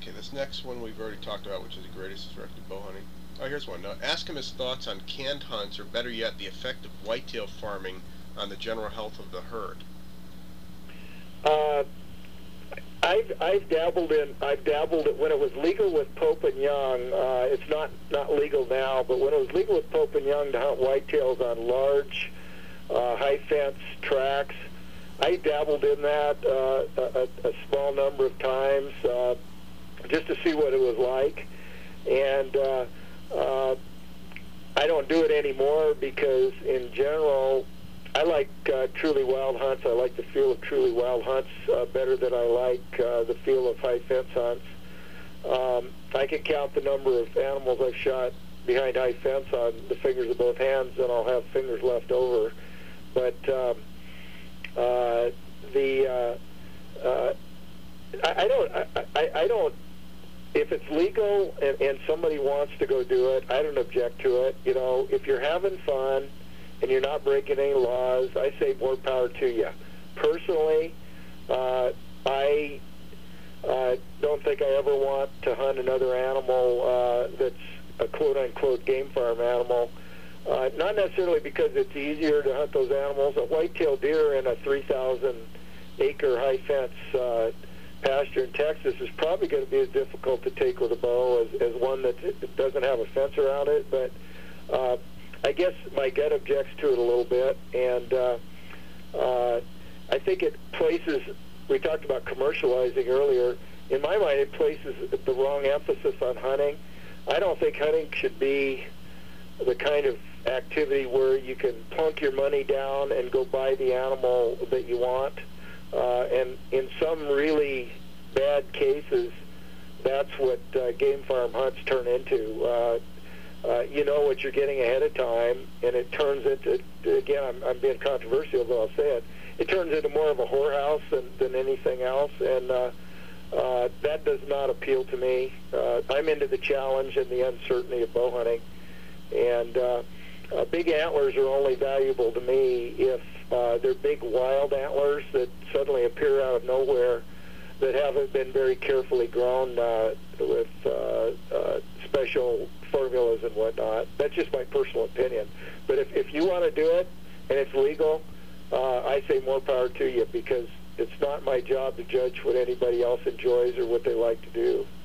Okay, this next one we've already talked about, which is the greatest directed bow hunting. Oh, here's one. Ask him his thoughts on canned hunts, or better yet, the effect of whitetail farming on the general health of the herd. Uh, I've dabbled it when it was legal with Pope and Young. It's not legal now, but when it was legal with Pope and Young to hunt whitetails on large high fence tracks, I dabbled in that a small number of times just to see what it was like, and I don't do it anymore because in general I like truly wild hunts. I like the feel of truly wild hunts better than I like the feel of high fence hunts. I can count the number of animals I've shot behind high fence on the fingers of both hands, and I'll have fingers left over. But I don't. If it's legal and somebody wants to go do it, I don't object to it. You know, if you're having fun and you're not breaking any laws, I say more power to you. Personally, I don't think I ever want to hunt another animal that's a quote-unquote game farm animal. Not necessarily because it's easier to hunt those animals. A white-tailed deer in a 3,000-acre high fence pasture in Texas is probably going to be as difficult to take with a bow as one that doesn't have a fence around it. But I guess my gut objects to it a little bit, and I think it places, we talked about commercializing earlier, in my mind it places the wrong emphasis on hunting. I don't think hunting should be the kind of activity where you can plunk your money down and go buy the animal that you want. And in some really bad cases, that's what game farm hunts turn into. You know what you're getting ahead of time, and it turns into, again, I'm being controversial, but I'll say it, it turns into more of a whorehouse than anything else, and that does not appeal to me. I'm into the challenge and the uncertainty of bow hunting, and big antlers are only valuable to me if they're big wild antlers that suddenly appear out of nowhere that haven't been very carefully grown with special formulas and whatnot. That's just my personal opinion. But if you want to do it and it's legal, I say more power to you, because it's not my job to judge what anybody else enjoys or what they like to do.